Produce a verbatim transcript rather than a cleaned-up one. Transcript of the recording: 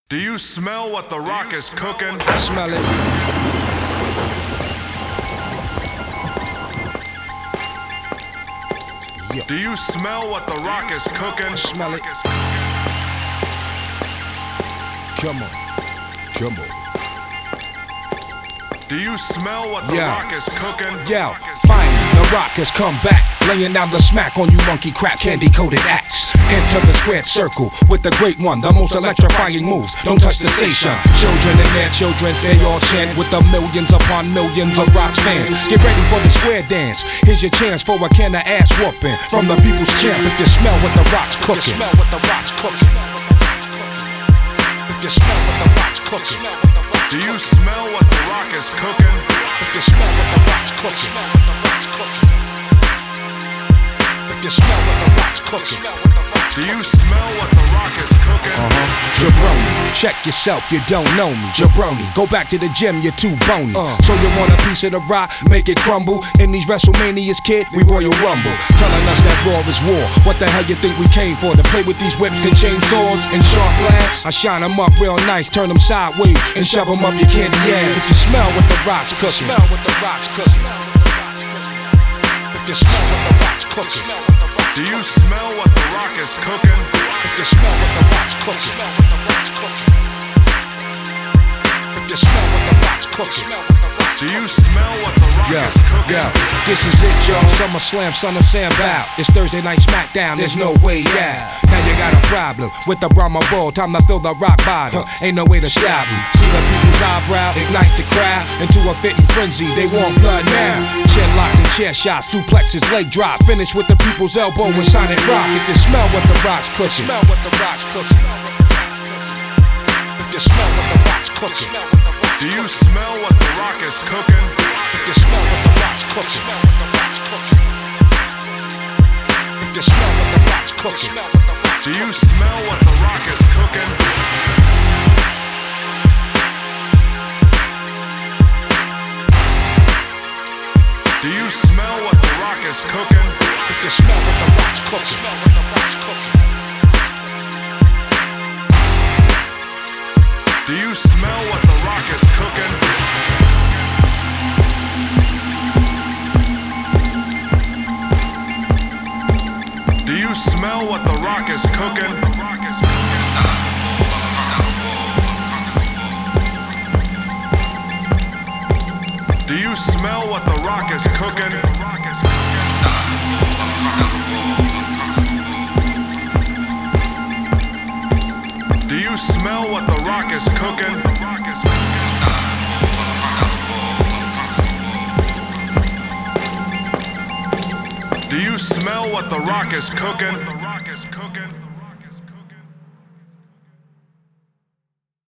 Do you smell what the rock is cooking? I smell it. Yeah. Do you smell what the rock is cooking? Smell it. Come on. Come on. Do you smell what the Yeah. rock is cooking? Yo, finally, the rock has come back, laying down the smack on you monkey crap candy-coated acts. Enter the squared circle with the great one, the most electrifying moves. Don't touch the station. Children and their children, they all chant with the millions upon millions of Rock's fans. Get ready for the square dance. Here's your chance for a can of ass whooping from the people's champ. If you smell what the rock's cooking, smell what the rock's cooking. If you smell what the rock's cooking. Do you smell what the rock is cooking? If you smell what the rock's cooking. If you smell what the rock's cooking. Do you smell what the rock is cooking? Uh-huh. Jabroni, check yourself, you don't know me. Jabroni, go back to the gym, you're too bony. Uh. So you want a piece of the rock, make it crumble. In these WrestleManias, kid, we Royal Rumble. Telling us that war is war. What the hell you think we came for? To play with these whips and chainsaws and sharp glass? I shine them up real nice, turn them sideways, and shove them up your candy ass. If you smell what the rock's cooking, smell what the rock's cooking. If you smell what the rock's cooking. Do you smell what the rock is cooking? If you smell what the rock's cooking. If you smell what the rock's cooking. Do you smell what the rock Yeah, is cooking? yeah, this is it, y'all. SummerSlam, Son of Sam Bow. It's Thursday night SmackDown, there's no way out. Now you got a problem with the Brahma Bull. Time to fill the rock bottle. Ain't no way to stop him. See the people's eyebrow, ignite the crowd into a fitting frenzy. They want blood now. Chin locked and chair shots, suplexes, leg drop. Finish with the people's elbow and Sonic Rock. If you smell what the rock's cooking, smell what the rock's cooking. If you smell what the rock's cooking. Do you smell what the rock is cooking? If you smell what the rock's cooking. If you smell what the rock's cooking. Do you smell what the rock is cooking? Do you smell what the rock is cooking? If you smell what the rock's cooking. Do you smell what the rock is cooking? Do you smell what the rock is cooking? Do you smell what the rock is cooking? Do you smell what the rock is cooking? Do you smell what the rock is cooking? The rock is cooking.